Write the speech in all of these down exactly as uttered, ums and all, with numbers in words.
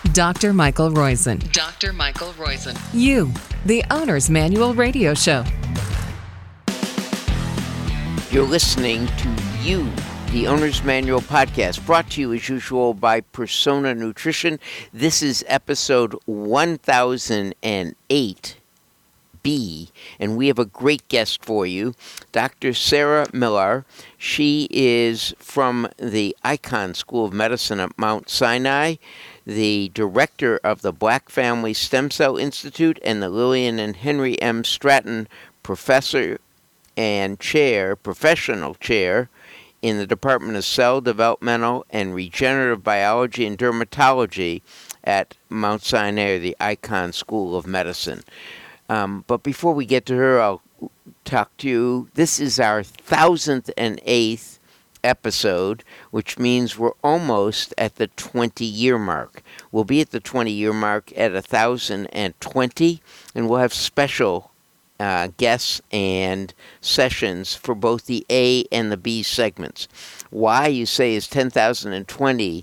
Doctor Michael Roizen. Doctor Michael Roizen. You, the Owner's Manual Radio Show. You're listening to You, the Owner's Manual podcast, brought to you as usual by Persona Nutrition. This is episode one thousand eight B, and we have a great guest for you, Doctor Sarah Millar. She is from the Icahn School of Medicine at Mount Sinai, the director of the Black Family Stem Cell Institute, and the Lillian and Henry M. Stratton Professor and Chair, Professional Chair, in the Department of Cell Developmental and Regenerative Biology and Dermatology at Mount Sinai, or the Icahn School of Medicine. Um, but before we get to her, I'll talk to you. This is our one thousand eighth episode, which means we're almost at the twenty-year mark. We'll be at the twenty-year mark at one thousand twenty, and we'll have special uh, guests and sessions for both the A and the B segments. Why, you say, is ten thousand twenty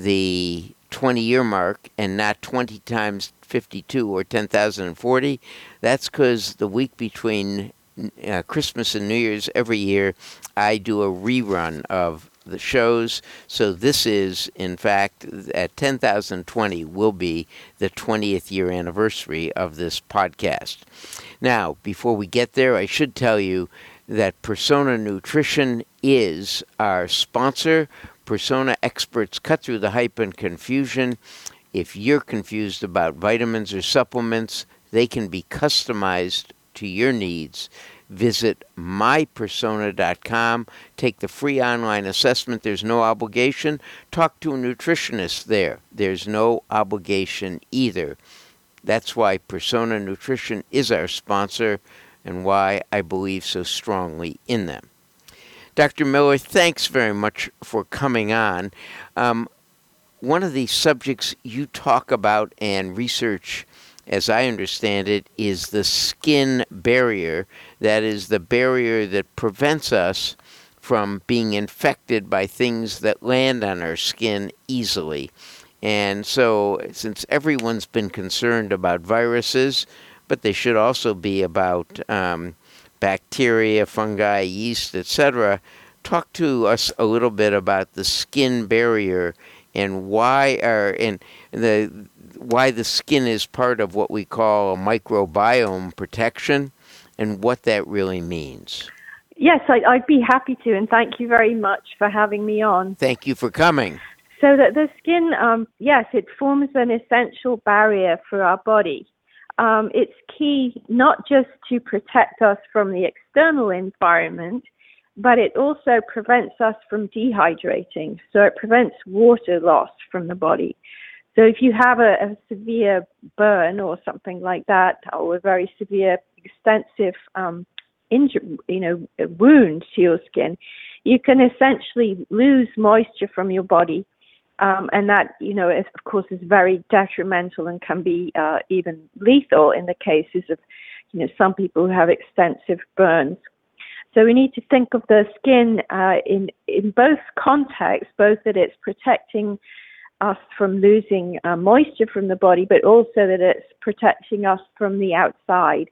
the twenty-year mark and not twenty times fifty-two or ten thousand forty? That's because the week between uh, Christmas and New Year's every year, I do a rerun of the shows. So this is, in fact, at ten thousand twenty will be the twentieth year anniversary of this podcast. Now, before we get there, I should tell you that Persona Nutrition is our sponsor. Persona experts cut through the hype and confusion. If you're confused about vitamins or supplements, they can be customized to your needs. Visit my persona dot com. Take the free online assessment. There's no obligation. Talk to a nutritionist there. There's no obligation either. That's why Persona Nutrition is our sponsor and why I believe so strongly in them. Doctor Millar, thanks very much for coming on. Um, one of the subjects you talk about and research, as I understand it, is the skin barrier. That is the barrier that prevents us from being infected by things that land on our skin easily. And so, since everyone's been concerned about viruses, but they should also be about um, bacteria, fungi, yeast, et cetera, talk to us a little bit about the skin barrier and why our and the why the skin is part of what we call a microbiome protection and what that really means. Yes, I, I'd be happy to, and thank you very much for having me on. Thank you for coming. So that the skin, um, yes, it forms an essential barrier for our body. Um, it's key not just to protect us from the external environment, but it also prevents us from dehydrating. So it prevents water loss from the body. So if you have a, a severe burn or something like that, or a very severe, extensive um, injury, you know, wound to your skin, you can essentially lose moisture from your body. Um, and that, you know, is, of course, is very detrimental and can be uh, even lethal in the cases of, you know, some people who have extensive burns. So we need to think of the skin uh, in in both contexts, both that it's protecting us from losing uh, moisture from the body, but also that it's protecting us from the outside.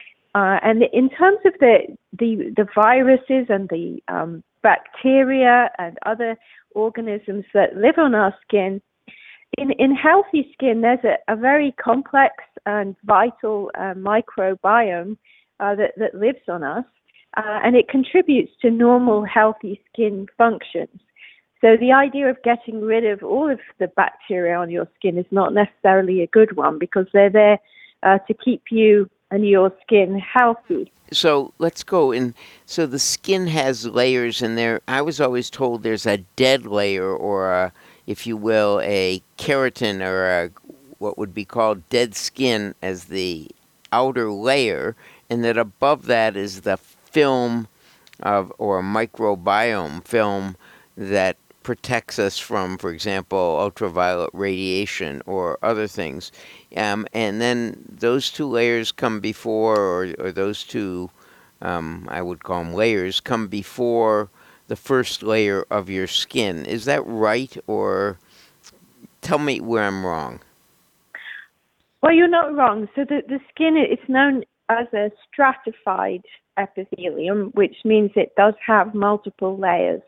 Uh, and in terms of the the, the viruses and the um, bacteria and other organisms that live on our skin, in, in healthy skin, there's a, a very complex and vital uh, microbiome uh, that, that lives on us, uh, and it contributes to normal, healthy skin functions. So the idea of getting rid of all of the bacteria on your skin is not necessarily a good one, because they're there uh, to keep you and your skin healthy. So let's go in. So the skin has layers in there. I was always told there's a dead layer, or a, if you will, a keratin, or a, what would be called dead skin as the outer layer, and that above that is the film of, or a microbiome film that protects us from, for example, ultraviolet radiation or other things. Um, and then those two layers come before, or, or those two, um, I would call them layers, come before the first layer of your skin. Is that right? Or tell me where I'm wrong. Well, you're not wrong. So the, the skin, it's known as a stratified epithelium, which means it does have multiple layers.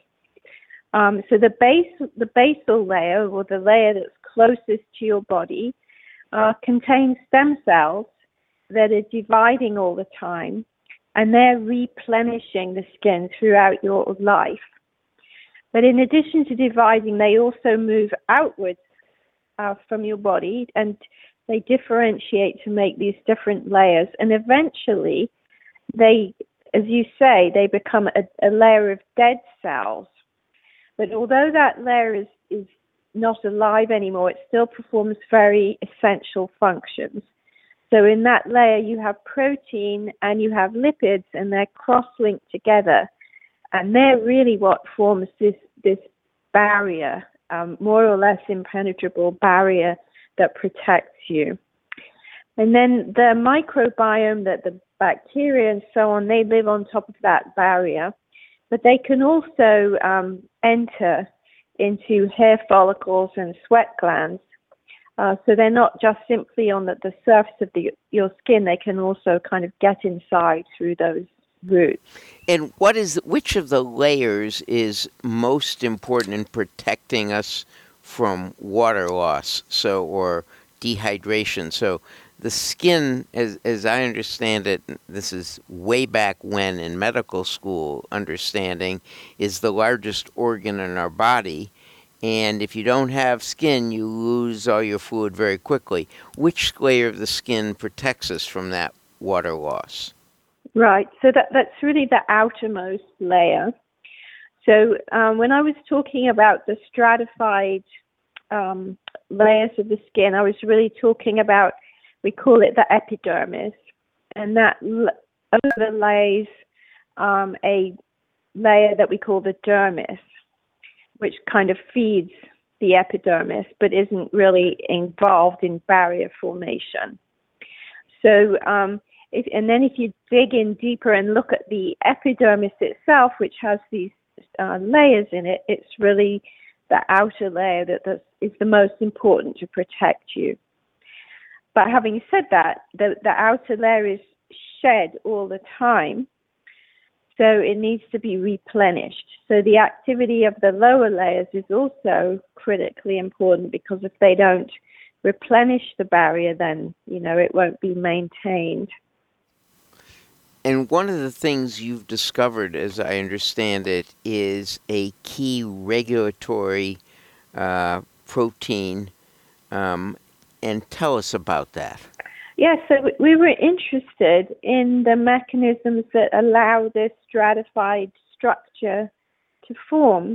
Um, so the base, the basal layer, or the layer that's closest to your body, uh, contains stem cells that are dividing all the time, and they're replenishing the skin throughout your life. But in addition to dividing, they also move outwards uh, from your body, and they differentiate to make these different layers. And eventually, they, as you say, they become a, a layer of dead cells. But although that layer is, is not alive anymore, it still performs very essential functions. So in that layer, you have protein and you have lipids, and they're cross-linked together. And they're really what forms this, this barrier, um, more or less impenetrable barrier that protects you. And then the microbiome, that the bacteria and so on, they live on top of that barrier. But they can also um, enter into hair follicles and sweat glands. Uh, so they're not just simply on the, the surface of the, your skin. They can also kind of get inside through those routes. And what is which of the layers is most important in protecting us from water loss, so or dehydration? So the skin, as as I understand it, this is way back when in medical school understanding, is the largest organ in our body. And if you don't have skin, you lose all your fluid very quickly. Which layer of the skin protects us from that water loss? Right. So that, that's really the outermost layer. So um, when I was talking about the stratified um, layers of the skin, I was really talking about, we call it the epidermis. And that l- overlays um, a layer that we call the dermis, which kind of feeds the epidermis, but isn't really involved in barrier formation. So, um, if, and then if you dig in deeper and look at the epidermis itself, which has these uh, layers in it, it's really the outer layer that that's, is the most important to protect you. But having said that, the, the outer layer is shed all the time, so it needs to be replenished. So the activity of the lower layers is also critically important, because if they don't replenish the barrier, then, you know, it won't be maintained. And one of the things you've discovered, as I understand it, is a key regulatory uh, protein. Um, and tell us about that. Yes, yeah, so we were interested in the mechanisms that allow this stratified structure to form.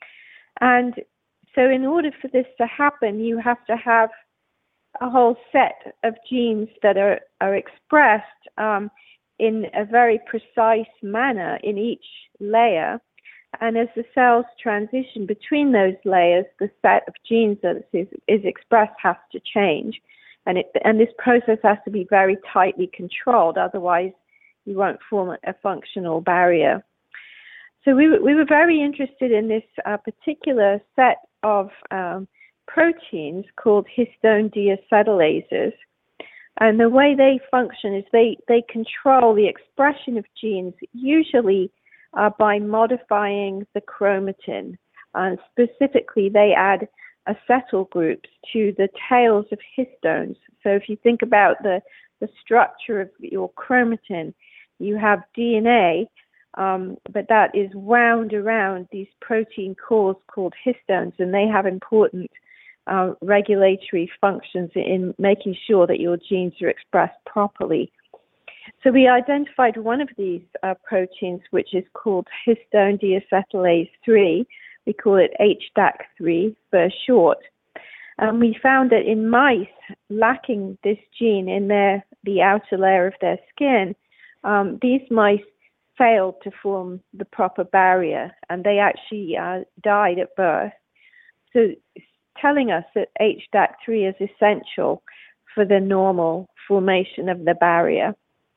And so in order for this to happen, you have to have a whole set of genes that are, are expressed um, in a very precise manner in each layer. And as the cells transition between those layers, the set of genes that is, is expressed has to change. And, it, and this process has to be very tightly controlled, otherwise you won't form a functional barrier. So we, we were very interested in this uh, particular set of um, proteins called histone deacetylases. And the way they function is they, they control the expression of genes, usually uh, by modifying the chromatin. And specifically, they add acetyl groups to the tails of histones. So if you think about the, the structure of your chromatin, you have D N A, um, but that is wound around these protein cores called histones, and they have important uh, regulatory functions in making sure that your genes are expressed properly. So we identified one of these uh, proteins, which is called histone deacetylase three. We call it H D A C three for short. And we found that in mice lacking this gene in their the outer layer of their skin, um, these mice failed to form the proper barrier, and they actually uh, died at birth. So telling us that H D A C three is essential for the normal formation of the barrier.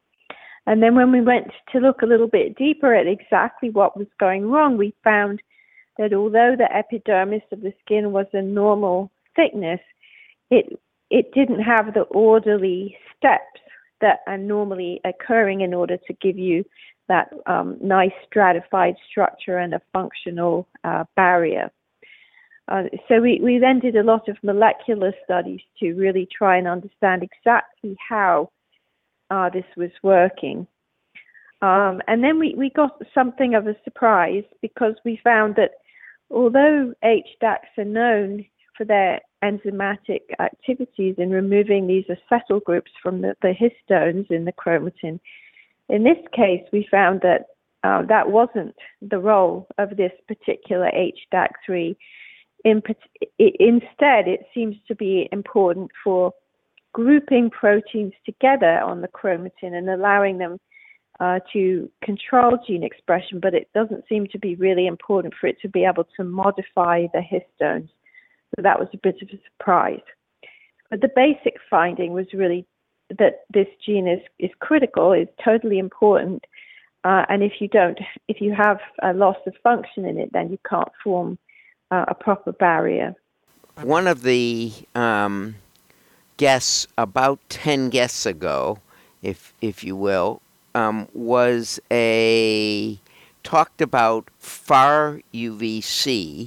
And then when we went to look a little bit deeper at exactly what was going wrong, we found that although the epidermis of the skin was a normal thickness, it it didn't have the orderly steps that are normally occurring in order to give you that um, nice stratified structure and a functional uh, barrier. Uh, so we, we then did a lot of molecular studies to really try and understand exactly how uh, this was working. Um, and then we, we got something of a surprise, because we found that although H DACs are known for their enzymatic activities in removing these acetyl groups from the, the histones in the chromatin, in this case we found that uh, that wasn't the role of this particular H D A C three. In, it, instead, it seems to be important for grouping proteins together on the chromatin and allowing them Uh, to control gene expression, but it doesn't seem to be really important for it to be able to modify the histones. So that was a bit of a surprise. But the basic finding was really that this gene is, is critical, is totally important, uh, and if you don't, if you have a loss of function in it, then you can't form uh, a proper barrier. One of the um, guests, about ten guests ago, if if you will, Um, was a talked about far U V C,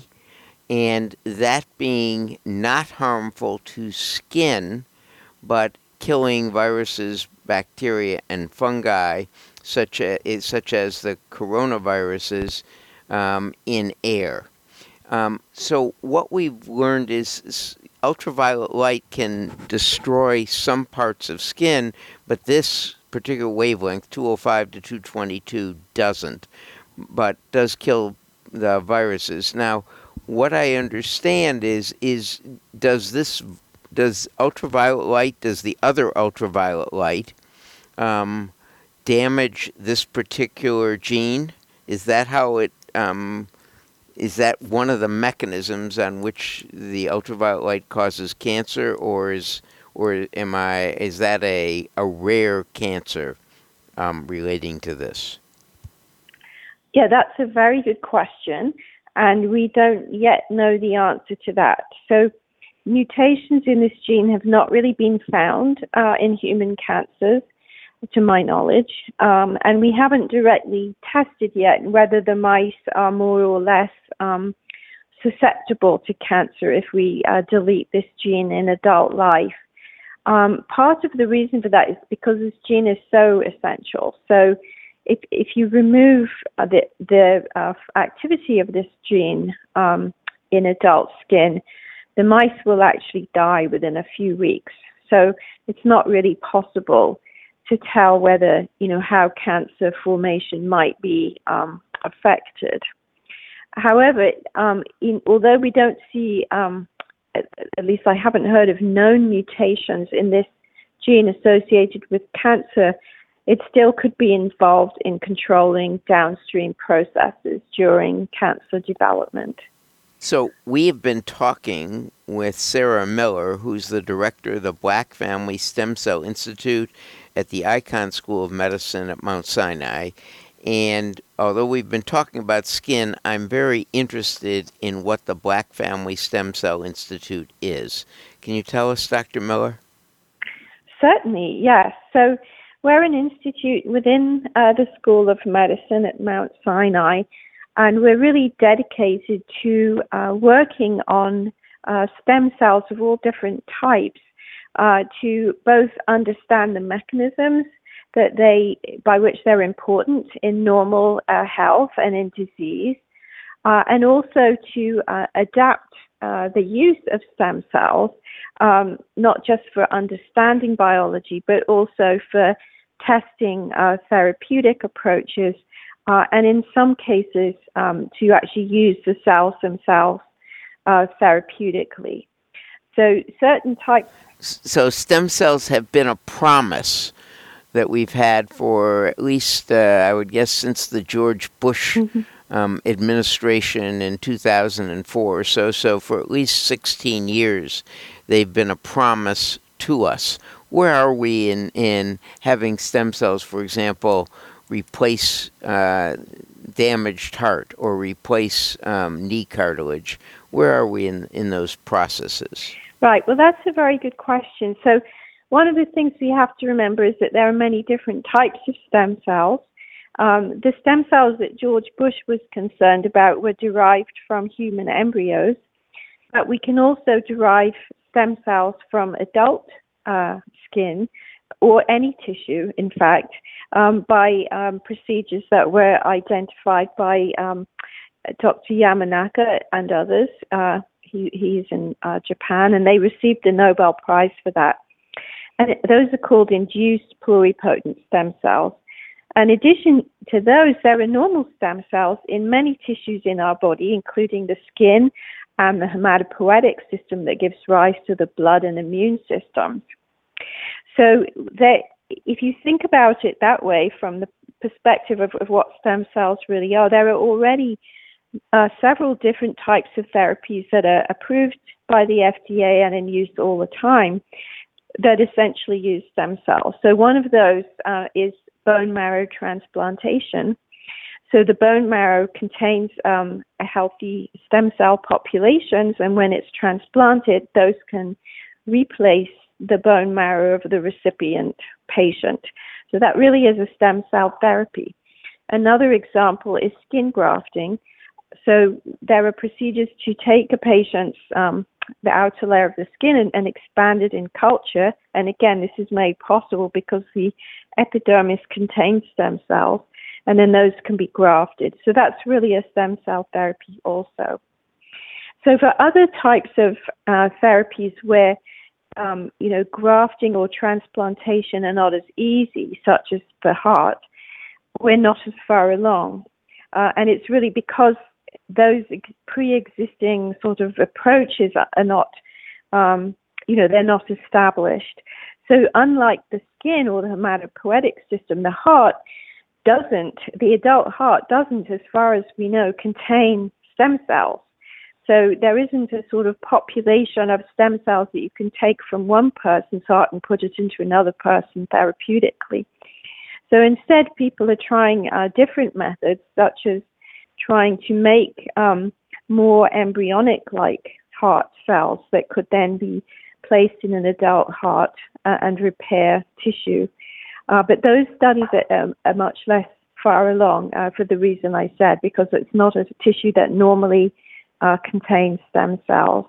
and that being not harmful to skin, but killing viruses, bacteria, and fungi, such as such as the coronaviruses, um, in air. Um, so what we've learned is ultraviolet light can destroy some parts of skin, but this particular wavelength, two oh five to two twenty-two, doesn't, but does kill the viruses. Now, what I understand is, is does this, does ultraviolet light, does the other ultraviolet light um, damage this particular gene? Is that how it, um, is that one of the mechanisms on which the ultraviolet light causes cancer, or is Or am I? Is that a, a rare cancer um, relating to this? Yeah, that's a very good question, and we don't yet know the answer to that. So mutations in this gene have not really been found uh, in human cancers, to my knowledge, um, and we haven't directly tested yet whether the mice are more or less um, susceptible to cancer if we uh, delete this gene in adult life. Um, part of the reason for that is because this gene is so essential. So if if you remove uh, the, the uh, activity of this gene um, in adult skin, the mice will actually die within a few weeks. So it's not really possible to tell whether, you know, how cancer formation might be um, affected. However, um, in, although we don't see um, at least I haven't heard of known mutations in this gene associated with cancer, it still could be involved in controlling downstream processes during cancer development. So we have been talking with Sarah Miller, who's the director of the Black Family Stem Cell Institute at the Icahn School of Medicine at Mount Sinai. And although we've been talking about skin, I'm very interested in what the Black Family Stem Cell Institute is. Can you tell us, Doctor Miller? Certainly, yes. So we're an institute within uh, the School of Medicine at Mount Sinai, and we're really dedicated to uh, working on uh, stem cells of all different types uh, to both understand the mechanisms that they, by which they're important in normal uh, health and in disease, uh, and also to uh, adapt uh, the use of stem cells, um, not just for understanding biology, but also for testing uh, therapeutic approaches, uh, and in some cases um, to actually use the cells themselves uh, therapeutically. So certain types... So stem cells have been a promise that we've had for at least, uh, I would guess, since the George Bush mm-hmm. um, administration in two thousand four or so. So for at least sixteen years, they've been a promise to us. Where are we in, in having stem cells, for example, replace uh, damaged heart or replace um, knee cartilage? Where are we in, in those processes? Right. Well, that's a very good question. So one of the things we have to remember is that there are many different types of stem cells. Um, the stem cells that George Bush was concerned about were derived from human embryos, but we can also derive stem cells from adult uh, skin or any tissue, in fact, um, by um, procedures that were identified by um, Doctor Yamanaka and others. Uh, he, he's in uh, Japan, and they received the Nobel Prize for that. And it, those are called induced pluripotent stem cells. In addition to those, there are normal stem cells in many tissues in our body, including the skin and the hematopoietic system that gives rise to the blood and immune systems. So they, if you think about it that way, from the perspective of, of what stem cells really are, there are already uh, several different types of therapies that are approved by the F D A and in use all the time that essentially use stem cells. So one of those uh, is bone marrow transplantation. So the bone marrow contains um, a healthy stem cell populations, and when it's transplanted, those can replace the bone marrow of the recipient patient. So that really is a stem cell therapy. Another example is skin grafting. So there are procedures to take a patient's um, the outer layer of the skin and, and expand it in culture. And again, this is made possible because the epidermis contains stem cells, and then those can be grafted. So that's really a stem cell therapy also. So for other types of uh, therapies where, um, you know, grafting or transplantation are not as easy, such as the heart, we're not as far along. Uh, and it's really because those pre-existing sort of approaches are not, um, you know, they're not established. So unlike the skin or the hematopoietic system, the heart doesn't, the adult heart doesn't, as far as we know, contain stem cells. So there isn't a sort of population of stem cells that you can take from one person's heart and put it into another person therapeutically. So instead, people are trying uh, different methods, such as trying to make um, more embryonic-like heart cells that could then be placed in an adult heart uh, and repair tissue. Uh, but those studies are, um, are much less far along uh, for the reason I said, because it's not a tissue that normally uh, contains stem cells.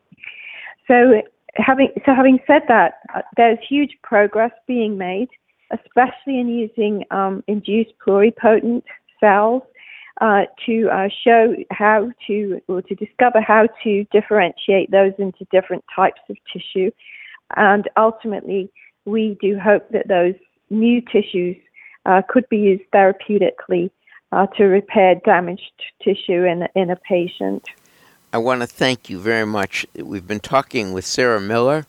So having, so having said that, uh, there's huge progress being made, especially in using um, induced pluripotent cells uh, to uh, show how to, or to discover how to differentiate those into different types of tissue. And ultimately, we do hope that those new tissues uh, could be used therapeutically uh, to repair damaged tissue in, in a patient. I want to thank you very much. We've been talking with Sarah Miller,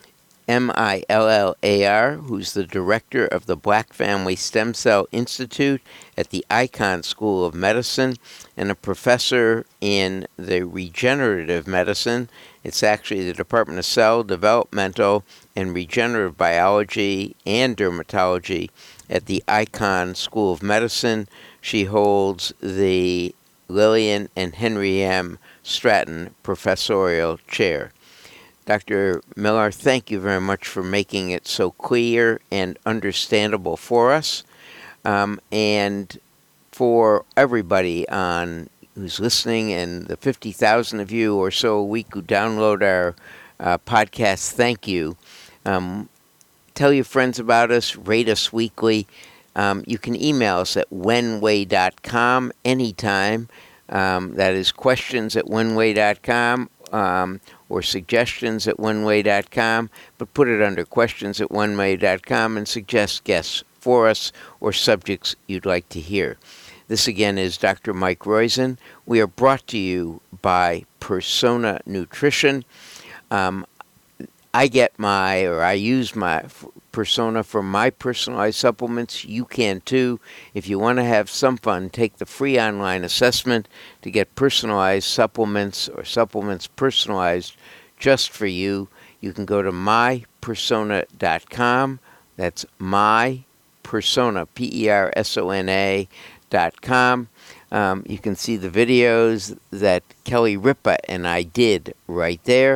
M I L L A R, who's the director of the Black Family Stem Cell Institute at the Icahn School of Medicine and a professor in the regenerative medicine. It's actually the Department of Cell, Developmental, and Regenerative Biology and Dermatology at the Icahn School of Medicine. She holds the Lillian and Henry M. Stratton Professorial Chair. Doctor Miller, thank you very much for making it so clear and understandable for us, um, and for everybody on who's listening, and the fifty thousand of you or so a week who download our uh, podcast. Thank you. Um, tell your friends about us. Rate us weekly. Um, you can email us at wenway dot com anytime. Um, that is questions at wenway dot com. Um, or suggestions at wenway dot com, but put it under questions at wenway dot com and suggest guests for us or subjects you'd like to hear. This again is Doctor Mike Roizen. We are brought to you by Persona Nutrition. Um, I get my, or I use my Persona for my personalized supplements. You can too. If you want to have some fun, take the free online assessment to get personalized supplements or supplements personalized just for you. You can go to my persona dot com. That's mypersona, P E R S O N A dot com. Um, you can see the videos that Kelly Ripa and I did right there.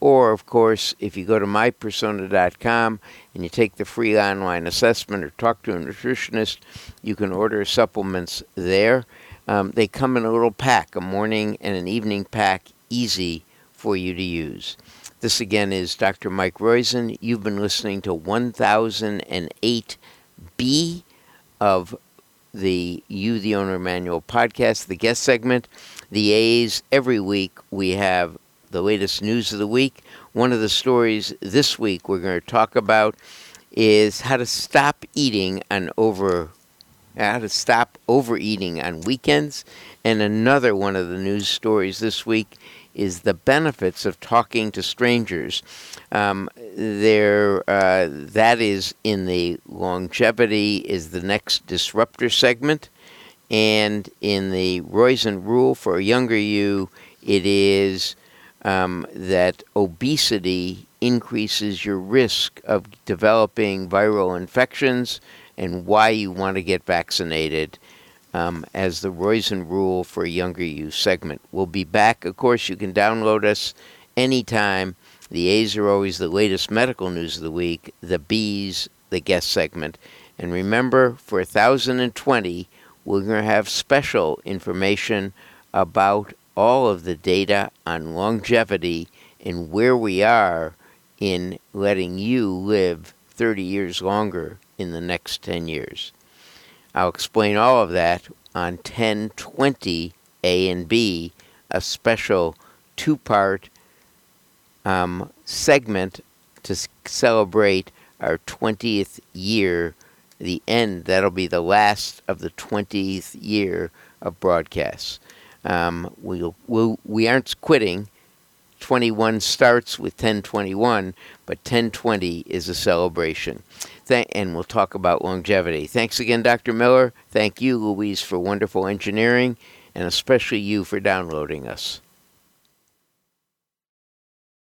Or, of course, if you go to my persona dot com and you take the free online assessment or talk to a nutritionist, you can order supplements there. Um, they come in a little pack, a morning and an evening pack, easy for you to use. This again is Doctor Mike Roizen. You've been listening to one thousand eight B of the You, the Owner Manual podcast, the guest segment, the A's. Every week we have the latest news of the week. One of the stories this week we're going to talk about is how to stop eating on over, how to stop overeating on weekends. And another one of the news stories this week is the benefits of talking to strangers. Um, there, uh, that is in the longevity is the next disruptor segment, and in the Roizen Rule for a Younger You, it is um, that obesity increases your risk of developing viral infections and why you want to get vaccinated. Um, as the Roizen Rule for a Younger You segment. We'll be back. Of course, you can download us anytime. The A's are always the latest medical news of the week. The B's, the guest segment. And remember, for one thousand twenty, we're going to have special information about all of the data on longevity and where we are in letting you live thirty years longer in the next ten years. I'll explain all of that on ten twenty A and B, a special two-part um, segment to s- celebrate our twentieth year, the end. That'll be the last of the twentieth year of broadcasts. Um, we'll, we'll, we aren't quitting. twenty-one starts with ten twenty-one, but ten twenty is a celebration. Th- and we'll talk about longevity. Thanks again, Doctor Miller. Thank you, Louise, for wonderful engineering, and especially you for downloading us.